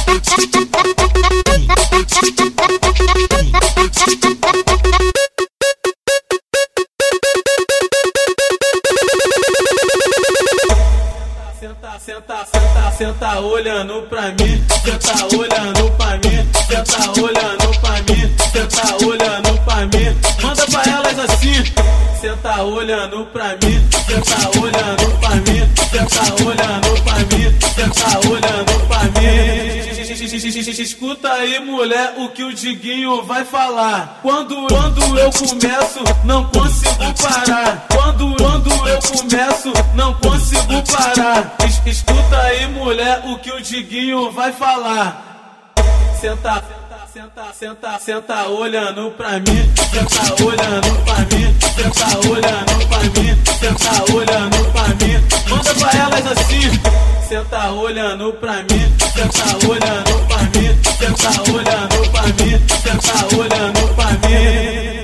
Senta olhando pra mim, senta olhando pra mim, senta olhando pra mim, senta olhando pra mim. Manda pra elas assim. Senta olhando pra mim, senta olhando pra mim, senta olhando pra mim, senta olhando pra mim. Escuta aí, mulher, o que o Diguinho vai falar. Quando eu começo, não consigo parar. Quando eu começo, não consigo parar. Escuta aí, mulher, o que o Diguinho vai falar. Senta olhando pra mim, senta olhando pra mim, senta olhando pra mim, senta olhando pra mim. Manda pra elas assim. Senta olhando pra mim, senta olhando pra mim, senta olhando pra mim, senta olhando pra mim.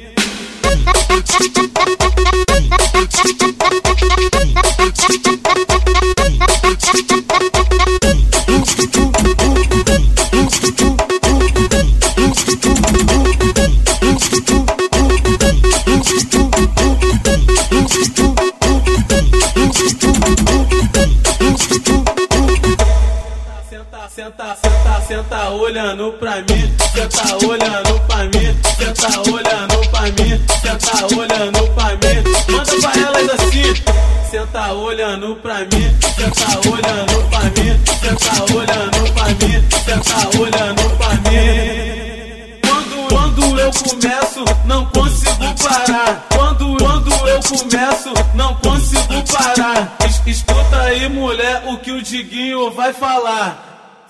Senta olhando pra mim, senta olhando pra mim, senta olhando pra mim, senta olhando pra mim. Manda pra elas assim. Senta olhando pra mim, senta olhando pra mim, senta olhando pra mim, senta olhando pra mim. Quando eu começo, não consigo parar. Quando eu começo, não consigo parar. Escuta aí, mulher, o que o Diguinho vai falar.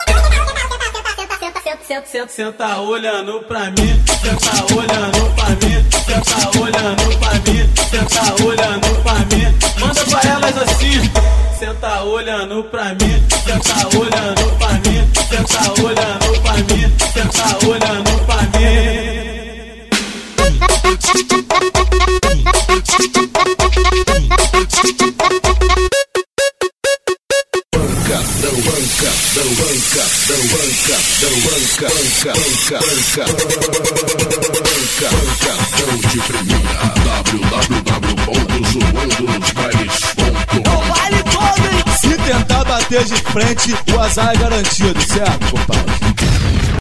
Senta olhando pra mim, senta olhando pra mim, senta olhando pra mim, senta olhando pra mim. Manda pra elas assim. Senta olhando pra mim, senta olhando pra mim, senta olhando pra mim, senta olhando pra mim. Bancadão de primeira, www.zoandosbailes.com. É o baile todo, hein? Se tentar bater de frente, o azar é garantido, certo, compadre?